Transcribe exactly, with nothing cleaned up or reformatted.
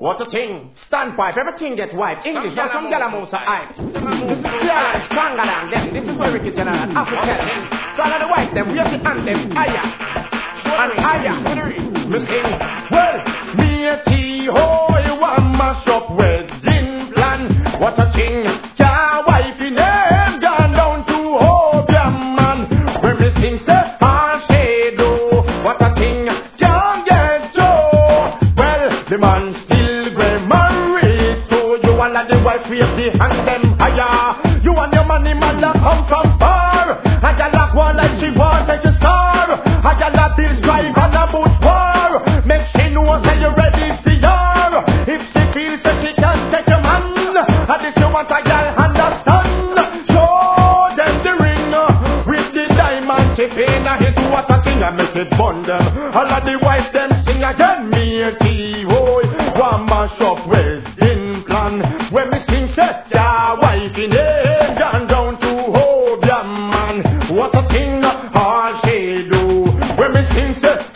What a thing. Standpipe, everything gets wiped. English, now some Galamosa hype. Yeah, stronger than them. This is where Ricky General, African. So all of the white, them, we have the anthem, higher. And higher. Me sing, well, me a T-ho, you want mash up wedding plan. What a thing. Yeah, wife in them, gone down to Obiam, man. When me sing, say, ah, shadow. What a thing. Can't get so. Well, the man the wife with the hand them higher. You and your money man that come from far. I got like one like she want take a star. I got like this drive on a boot war. Make she know that you ready for her. If she feels that she can take a man, and if you want a girl understand, show them the ring with the diamond tip in a hit. What a thing I make it bond them. All of the wives them sing again. Me and T-Boy one mash up with when me sing set ya wife in it, gone down to Obiam, man. What a thing all she do. When me sing set